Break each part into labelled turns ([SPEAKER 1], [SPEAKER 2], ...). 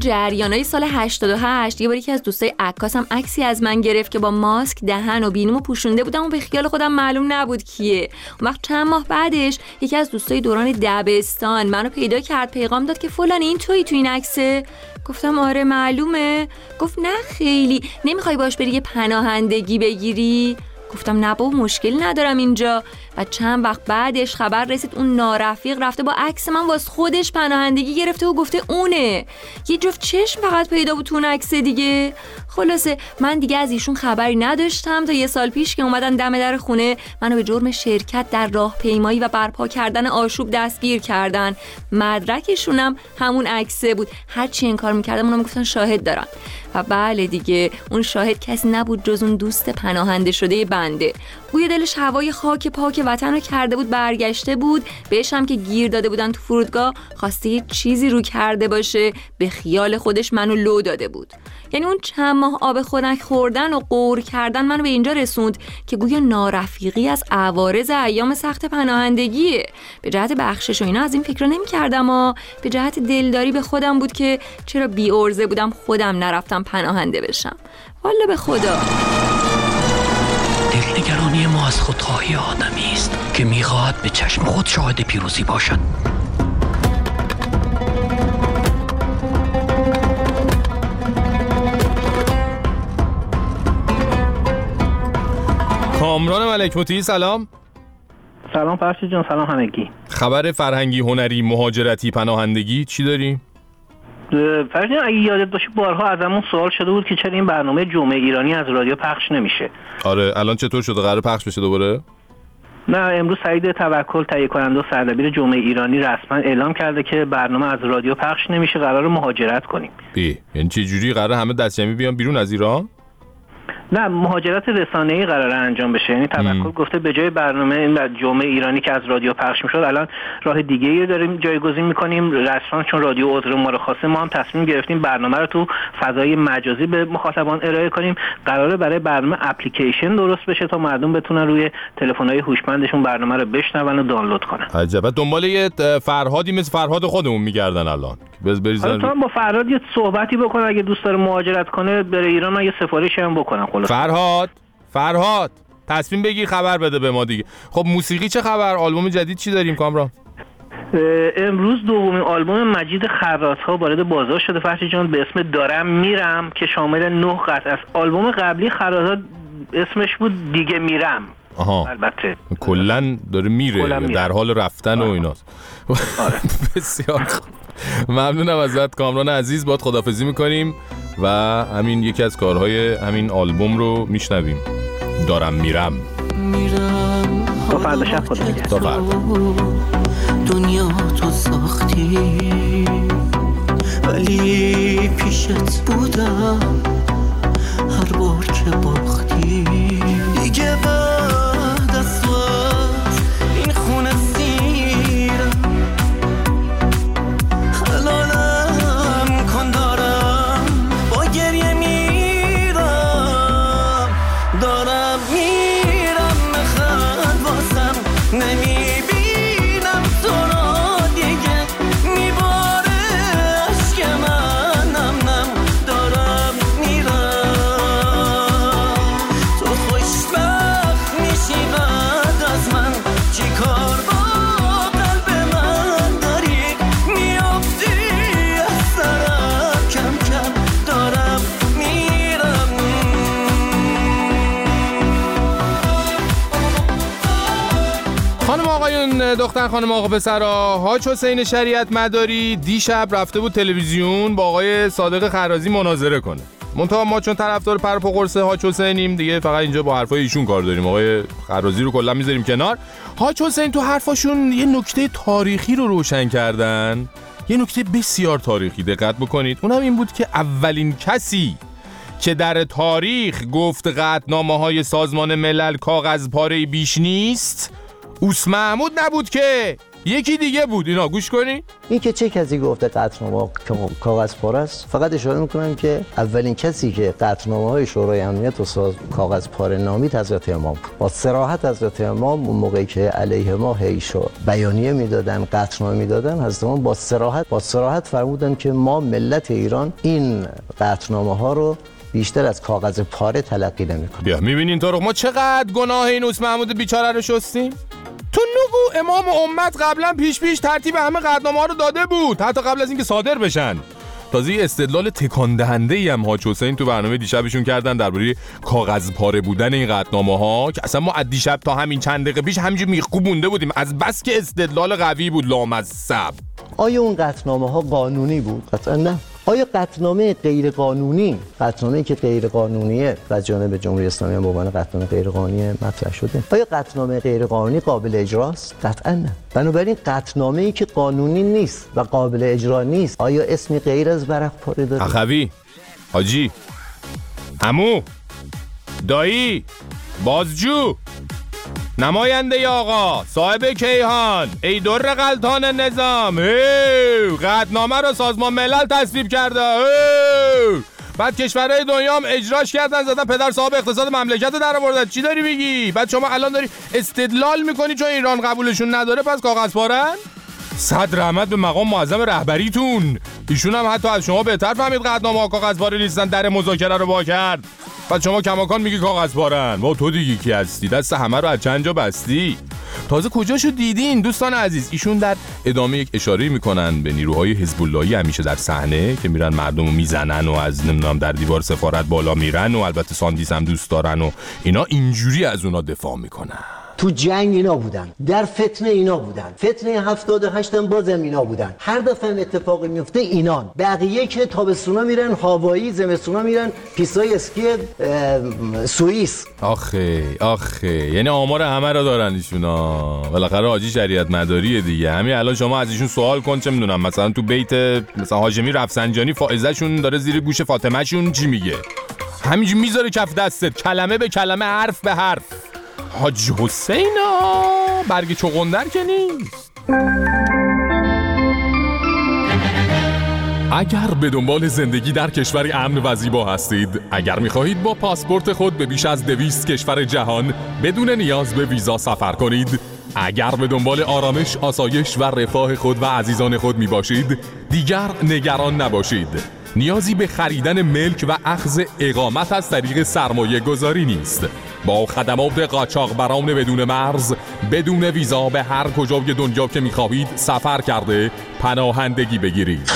[SPEAKER 1] جریانای سال 88 یه بار یکی از دوستای عکاسم عکسی از من گرفت که با ماسک دهن و بینیمو پوشونده بودم و به خیال خودم معلوم نبود کیه. اون وقت چند ماه بعدش یکی از دوستای دوران دبستان منو پیدا کرد، پیغام داد که فلان این تویی تو این عکسه؟ گفتم آره معلومه. گفت نه خیلی، نمیخوای باش بری یه پناهندگی بگیری؟ گفتم نه بابا مشکلی ندارم اینجا. و چند وقت بعدش خبر رسید اون نارفیق رفته با عکس من واسه خودش پناهندگی گرفته و گفته اونه. یه جفت چشم فقط پیدا بود تو اون عکس دیگه. خلاصه من دیگه از ایشون خبری نداشتم تا یه سال پیش که اومدن دم در خونه منو به جرم شرکت در راهپیمایی و برپا کردن آشوب دستگیر کردن. مدرکشونم همون عکسه بود. هر چی انکار می‌کردم اونا میگفتن شاهد دارن. و بله دیگه اون شاهد کسی نبود جز اون دوست پناهنده شده بنده. بوی دلش هوای خاک پاک وطن رو کرده بود، برگشته بود. بهش هم که گیر داده بودن تو فرودگاه خواسته یه چیزی رو کرده باشه، به خیال خودش منو لو داده بود. یعنی اون چند ماه آب خنک خوردن و قور کردن منو به اینجا رسوند که گویا نارفیقی از عوارض ایام سخت پناهندگیه. به جهت بخشش و اینا از این فکر نمی‌کردم، اما به جهت دلداری به خودم بود که چرا بی عرضه بودم خودم نرفتم پناهنده بشم. والا به خدا.
[SPEAKER 2] دلنگرانی ما از خودخواهی آدمی است که می‌خواهد به چشم خود شاهد پیروزی باشد.
[SPEAKER 3] کامران ملکمطیعی سلام.
[SPEAKER 4] سلام فرشید جان، سلام همگی.
[SPEAKER 3] خبر فرهنگی، هنری، مهاجرتی، پناهندگی چی داری؟
[SPEAKER 4] فرشید جان اگه یادت باشه بارها ازمون سوال شده بود که چرا این برنامه جمعه ایرانی از رادیو پخش نمیشه.
[SPEAKER 3] آره الان چطور شده؟ قرار پخش بشه دوباره؟
[SPEAKER 4] نه امروز سعید توکل تهیه کننده و سردبیر جمعه ایرانی رسما اعلام کرده که برنامه از رادیو پخش نمیشه، قرار مهاجرت کنیم.
[SPEAKER 3] یعنی چه جوری قرار همه دستجمعی بیان بیرون از ایران؟
[SPEAKER 4] نه مهاجرت رسانه‌ای قراره انجام بشه. یعنی توکل گفته به جای برنامه جمعه ایرانی که از رادیو پخش میشد الان راه دیگه‌ای داریم جایگزین می‌کنیم. رسما چون رادیو عذر ما رو خواسته ما هم تصمیم گرفتیم برنامه رو تو فضای مجازی به مخاطبان ارائه کنیم. قراره برای برنامه اپلیکیشن درست بشه تا مردم بتونن روی تلفن‌های هوشمندشون برنامه رو بشنون و دانلود کنن.
[SPEAKER 3] عجب. دنبال یه فرهادی مثل فرهاد خودمون می‌گردن الان.
[SPEAKER 4] حالا تو هم با فرهاد یه صحبتی بکن، اگه دوست داره مهاجرت کنه بره ایران من یه سفارشی هم بکنم.
[SPEAKER 3] فرهاد تصمیم بگیر خبر بده به ما دیگه. خب موسیقی چه خبر؟ آلبوم جدید چی داریم کامران؟
[SPEAKER 4] امروز دومین آلبوم مجید خراط‌ها وارد بازار شده فرشید جان به اسم دارم میرم که شامل 9 قطعه است. آلبوم قبلی خراط‌ها اسمش بود دیگه میرم.
[SPEAKER 3] آها.
[SPEAKER 4] البته
[SPEAKER 3] کلاً داره میره در حال رفتن و ایناست.
[SPEAKER 4] آره.
[SPEAKER 3] بسیار خوب. ممنونم ازت کامران عزیز، باهات خداحافظی میکنیم و همین یکی از کارهای همین آلبوم رو میشنویم. دارم میرم.
[SPEAKER 4] تا فردا شب خدا نگهدار.
[SPEAKER 3] تا فردا.
[SPEAKER 5] دنیا تو ساختی ولی پیشت بودم هر بار که باختی دیگه بعد از تو این خونه سیرم حلالم کن دارم با گریه میرم دارم میرم نخند واسم نمیبینم تو را دیگه میباره عشق منم نم دارم میرم تو خوشبخت میشی بعد از من چی کار با قلب من داری میافتی از سرم کم کم دارم میرم.
[SPEAKER 3] خانم آقایون، دختر خانم آقا پسرا، حاج حسین شریعت مداری دیشب رفته بود تلویزیون با آقای صادق خرازی مناظره کنه. منتها ما چون طرفدار پر و قرص حاج حسینیم دیگه فقط اینجا با حرفای ایشون کار داریم. آقای خرازی رو کلا میذاریم کنار. حاج حسین تو حرفاشون یه نکته تاریخی رو روشن کردن، یه نکته بسیار تاریخی، دقت بکنید. اونم این بود که اولین کسی که در تاریخ گفت قطعنامه‌های سازمان ملل کاغذ پاره بیش نیست اوس محمود نبود که یکی دیگه بود. اینا گوش کنی.
[SPEAKER 6] این که چه کسی گفته قطعنامه کاغذ پاره است؟ فقط اشاره میکنم که اولین کسی که قطعنامه‌های شورای امنیت و کاغذ پاره نامید حضرت امام بود. با صراحت حضرت امام اون موقعی که علیه ما هیچ بیانیه میدادن، قطعنامه میدادن، حضرت امام با صراحت فرمودن که ما ملت ایران این قطعنامه‌ها رو بیشتر از کاغذ پاره تلقی نمی‌کنیم.
[SPEAKER 3] بیا می‌بینین تو ما چقدر گناه این اوس محمود بیچاره رو شستیم. تو نگو امام امت قبلا پیش ترتیب همه قطعنامه‌ها رو داده بود، حتی قبل از اینکه صادر بشن. تازه استدلال تکان دهنده‌ای هم حاج حسین تو برنامه دیشبشون کردن درباره کاغذ پاره بودن این قطعنامه‌ها که اصلا ما از دیشب تا همین چند دقیقه پیش همینجوری میخکوب مونده بودیم از بس که استدلال قوی بود لامصب.
[SPEAKER 6] آیا اون قطعنامه‌ها قانونی بود؟ قطعا نه. آیا قطعنامه غیر قانونی، قطعنامه‌ای که غیر قانونیه و جانب جمهوری اسلامی هم به عنوان قطعنامه غیر قانونی مطرح شده، آیا قطعنامه غیر قانونی قابل اجراست؟ قطعا نه. بنابراین قطعنامه‌ای که قانونی نیست و قابل اجرا نیست، آیا اسمی غیر از ورق پاره داره؟
[SPEAKER 3] اخوی، حاجی، عمو، دایی، بازجو، نماینده آقا، صاحب کیهان، ای در غلطان نظام، قطعنامه رو سازمان ملل تصویب کرده، بعد کشورهای دنیا هم اجراش کردن، زدن پدر صاحب اقتصاد مملکت رو در آوردن. چی داری میگی؟ بعد شما الان داری استدلال میکنی چون ایران قبولشون نداره پس کاغذ پارن؟ صد رحمت به مقام معظم رهبریتون، ایشون هم حتی از شما بهتر فهمید قطعنامه‌ها کاغذ پاره نیستن، در مذاکره رو وا کرد. بعد شما کماکان میگی کاغذ پارن. با تو دیگه کی هستی؟ دست همه رو از چند جا بستی. تازه کجاشو دیدین دوستان عزیز؟ ایشون در ادامه یک اشاره میکنن به نیروهای حزب اللهی همیشه در صحنه که میرن مردمو میزنن و از نمیدونم در دیوار سفارت بالا میرن و البته ساندیس هم دوست دارن و اینا، اینجوری از اونا دفاع میکنن.
[SPEAKER 6] تو جنگ اینا بودن، در فتنه اینا بودن، فتنه 78 هم بازم اینا بودن. هر دفعه اتفاقی میفته اینان. بقیه که تابستونا میرن هاوایی، زمستونا میرن پیستای اسکی سوئیس.
[SPEAKER 3] آخه یعنی آمار همه رو دارن ایشونا. بالاخره حاجی شریعت مداریه دیگه. همین الان شما از ایشون سوال کن، چه میدونم مثلا تو بیت مثلا هاشمی رفسنجانی فائزه شون داره زیر گوش فاطمه شون چی میگه، همینجوری میذاره کف دستت کلمه به کلمه حرف به حرف. حاج حسینا برگ چغندر که نیست.
[SPEAKER 7] اگر به دنبال زندگی در کشوری امن و زیبا هستید، اگر می‌خواهید با پاسپورت خود به بیش از 200 کشور جهان بدون نیاز به ویزا سفر کنید، اگر به دنبال آرامش، آسایش و رفاه خود و عزیزان خود میباشید، دیگر نگران نباشید. نیازی به خریدن ملک و اخذ اقامت از طریق سرمایه گذاری نیست. با خدمات قاچاقبران بدون مرز، بدون ویزا به هر کجای دنیا که می‌خواهید سفر کرده پناهندگی بگیرید.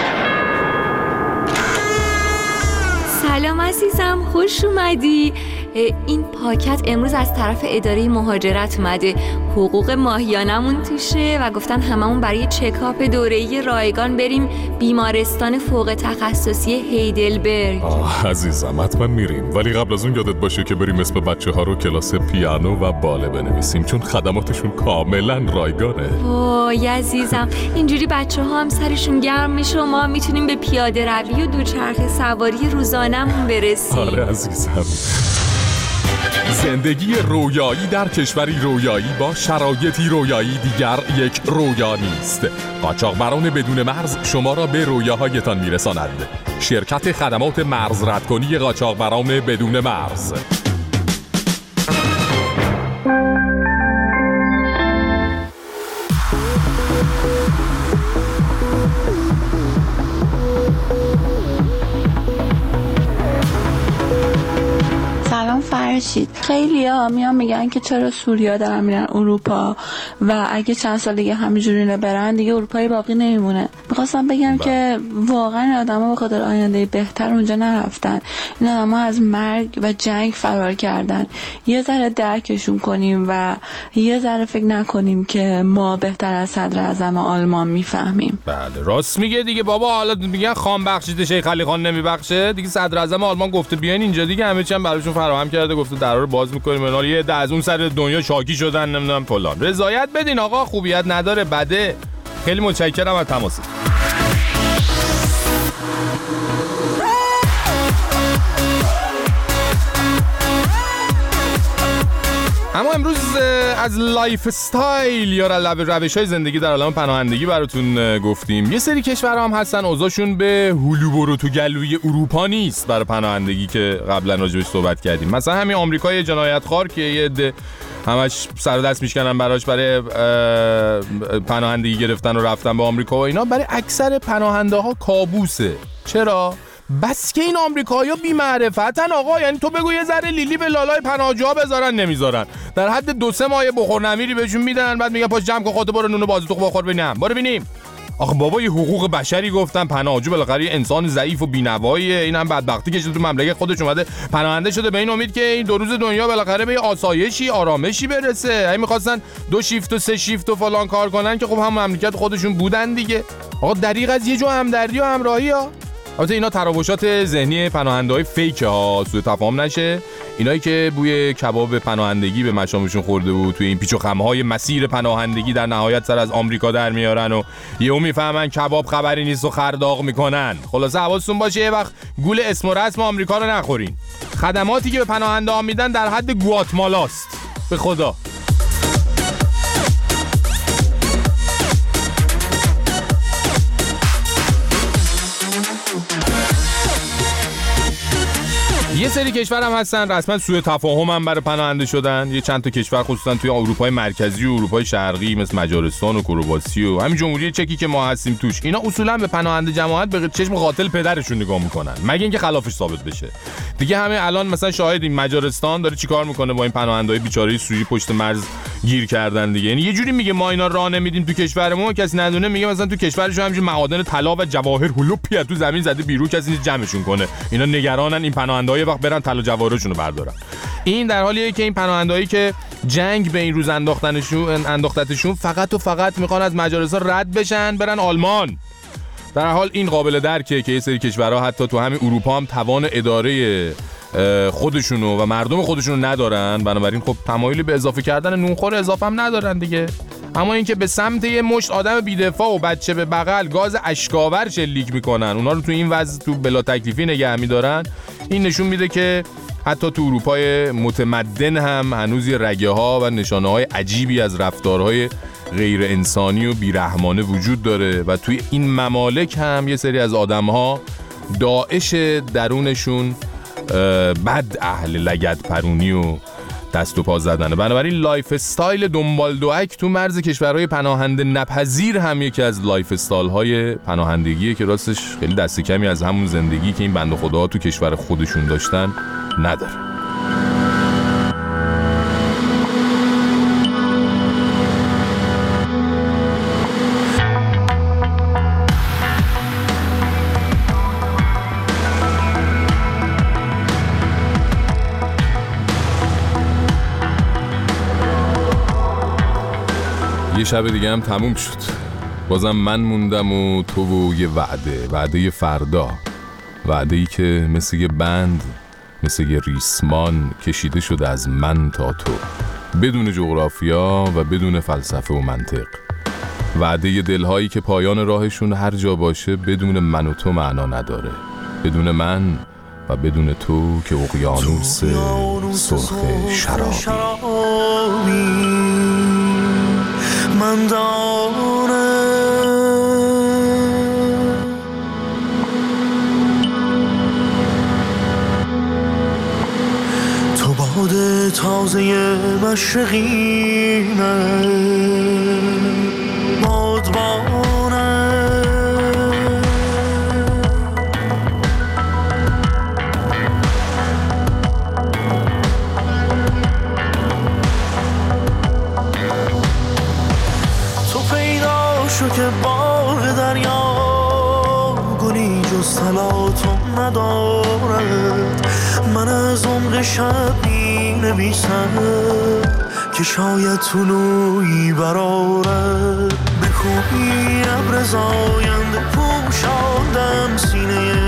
[SPEAKER 1] سلام عزیزم، خوش اومدی. این پاکت امروز از طرف اداره مهاجرت اومده. حقوق ماهیانمون توشه و گفتن هممون برای چکاپ دوره‌ای رایگان بریم بیمارستان فوق تخصصی هیدلبرگ.
[SPEAKER 7] عزیزم حتما میریم، ولی قبل از اون یادت باشه که بریم اسم بچه‌ها رو کلاس پیانو و باله بنویسیم، چون خدماتشون کاملا رایگانه.
[SPEAKER 1] وای عزیزم، اینجوری بچه‌ها هم سرشون گرم میشه و ما میتونیم به پیاده روی و دوچرخه سواری روزانمون برسیم.
[SPEAKER 7] آره عزیزم. زندگی رویایی در کشوری رویایی با شرایطی رویایی دیگر یک رویا نیست. قاچاقبران بدون مرز شما را به رویاهایتان میرساند. شرکت خدمات مرز ردکنی قاچاقبران بدون مرز.
[SPEAKER 8] فرشید، خیلی ها میان میگن که چرا سوریا دارن میرن اروپا و اگه چند سال دیگه همینجوری برن دیگه اروپایی باقی نمیمونه. میخواستم بگم که واقعا آدما به خاطر آینده بهتر اونجا نرفتن. این آدما از مرگ و جنگ فرار کردن. یه ذره درکشون کنیم و یه ذره فکر نکنیم که ما بهتر از صدر اعظم آلمان میفهمیم.
[SPEAKER 3] بله راست میگه دیگه بابا. حالا میگن خان بخشیده شیخ علی خان نمیبخشه دیگه. صدر اعظم آلمان گفته بیاین اینجا دیگه، همه چی هم براشون فراهم کرده، گفته درا رو باز میکنیم. اینا یه ده از اون سر دنیا شاکی شدن نمیدونم فلان. رضایت بدین آقا، خوبیت نداره بده. خیلی متشکرم از تماستون. اما امروز از لایف استایل یا روش‌های زندگی در عالم پناهندگی براتون گفتیم. یه سری کشورها هم هستن اوضاعشون به هلو برو تو گلوی اروپا نیست برای پناهندگی که قبلا راجعش صحبت کردیم. مثلا همین آمریکای جنایتخوار که یه عده همش سر دست میشکنن براش برای پناهندگی گرفتن و رفتن به آمریکا و اینا، برای اکثر پناهنده ها کابوسه. چرا؟ بس که این آمریکایی‌ها بی‌معرفتن آقا. یعنی تو بگو یه ذره لیلی به لالای پناهجوها بذارن، نمیذارن. در حد 2-3 ماه بخور نمیری بهشون میدن، بعد میگن پاش جمع کن خودت برو نون بازوتو بخور ببینم. برو ببینیم. آخه بابا یه حقوق بشری گفتن، پناهجو بالاخره انسان ضعیف و بی‌نواییه. این هم بدبختی که تو مملکت خودش اومده پناهنده شده به این امید که این 2 روز دنیا بالاخره به آسایشی آرامشی برسه. این می‌خواستن 2 شیفت و 3 شیفت و فلان کار کنن که خب هم مملکت خودشون بودن دیگه. آقا دریغ از یه جو همدردی و همراهی ها. البته اینا تراوشات ذهنی پناهنده‌های فیک ها، سوء تفاهم نشه. اینایی که بوی کباب پناهندگی به مشامشون خورده بود توی این پیچ و خم‌های مسیر پناهندگی در نهایت سر از آمریکا در میارن و یهو میفهمن کباب خبری نیست و خرداغ میکنن. خلاصه حواستون باشه یه وقت گول اسم و رسم آمریکا رو نخورین. خدماتی که به پناهنده‌ها میدن در حد گواتمالاست. به خدا. یه سری کشور هم هستن رسما سوء تفاهم هم برای پناهنده شدن. یه چند تا کشور خصوصا توی اروپای مرکزی و اروپای شرقی مثل مجارستان و کرواسی و همین جمهوری چکی که ما هستیم توش، اینا اصولا به پناهنده جماعت به چشم قاتل پدرشون نگاه میکنن، مگه اینکه خلافش ثابت بشه. دیگه همه الان مثلا شاهدیم مجارستان داره چیکار میکنه با این پناهنده‌های بیچاره سوری پشت مرز گیر کردن دیگه. یعنی یه جوری میگه ما اینا راه نمیدیم تو کشورمون، کسی ندونه. میگه مثلا تو کشورشون همینجوری معادن طلا و جواهر هلوپی تو زمین زده بیرون، کسی نیست جمعشون کنه. اینا نگرانن این پناهنده‌ها وقت برن طلا جواهرشون رو بردارن. این در حالیه که این پناهندهایی که جنگ به این روز انداختتشون فقط و فقط میخوان از مجارستان رد بشن برن آلمان. در حال این قابل درکه که یه سری کشورها حتی تو همین اروپا هم توان اداره خودشونو و مردم خودشونو ندارن، بنابراین خب تمایلی به اضافه کردن نونخور اضافه هم ندارن دیگه. اما اینکه به سمت یه مشت آدم بی‌دفاع و بچه به بغل گاز اشکاور شلیک میکنن، اونا رو تو این وضع تو بلا تکلیفی نگه میدارن، این نشون میده که حتی تو اروپای متمدن هم هنوز یه رگه ها و نشانه های عجیبی از رفتارهای غیر انسانی و بیرحمانه وجود داره و توی این ممالک هم یه سری از آدم ها داعش درونشون بد اهل لگد پرونی و دست و پا زدنه. بنابراین لایف استایل دنبال دوک تو مرز کشورهای پناهنده نپذیر هم یکی از لایف استایل های پناهندگیه که راستش خیلی دست کمی از همون زندگی که این بنده خداها تو کشور خودشون داشتن نداره. یه شب دیگه هم تموم شد. بازم من موندم و تو و یه وعده فردا، وعده‌ای که مثل یه بند، مثل یه ریسمان کشیده شده از من تا تو، بدون جغرافیا و بدون فلسفه و منطق. وعده دلهایی که پایان راهشون هر جا باشه بدون من و تو معنا نداره، بدون من و بدون تو که اقیانوس سرخ شرابی. من دانم تو باد تازه مشرقینه، بادبانه که باغ دریا گلی جز طلاتم ندارد. من از عمق شب می نویسم که شاید طلوعی برارد. به کوهی ابر زاینده پوشاندم سینه